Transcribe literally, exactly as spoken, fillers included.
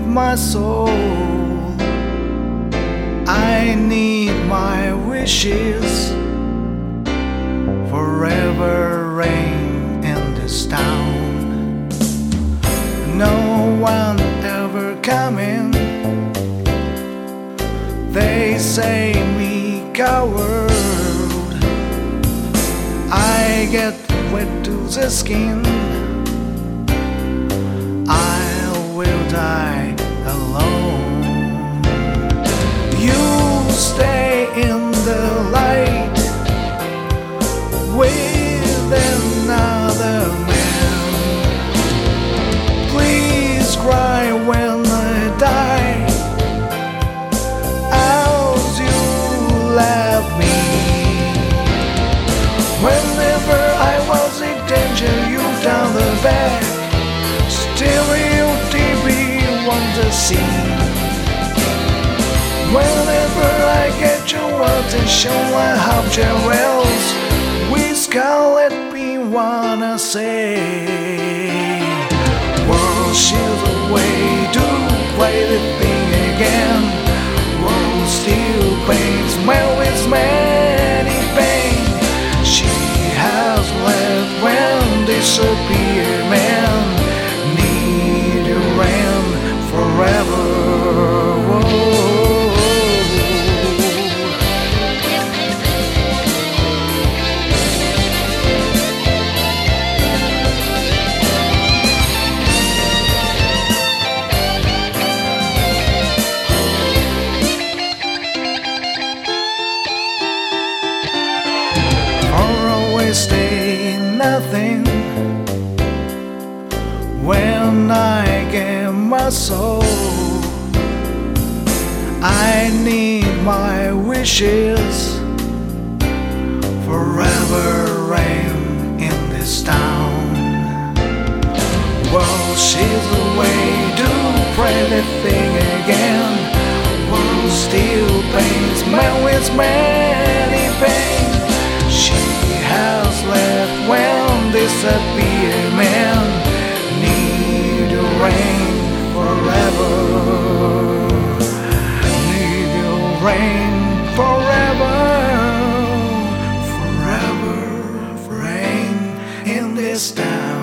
my soul. I need my wishes forever reign in this town. No one ever coming. They say me coward. I get wet to the skin. I will die alone. You stay in the light with another man. Please cry when I die, else you left me. Whenever I was in danger, you down the back. Stereo T V on the scene. Whenever I get your attention, I have jewels. We Scarlet me wanna say, world, she's a way to play the thing again. World still pains, man with many pain. She has left when disappear, man. Need to rain forever. Whoa. Stay nothing when I get my soul. I need my wishes forever reign in this town. Well, she's the way to pray the thing again. World still pains, man with many pain. She has left when disappear, man. Need to reign forever. Need to reign forever. Forever reign in this town.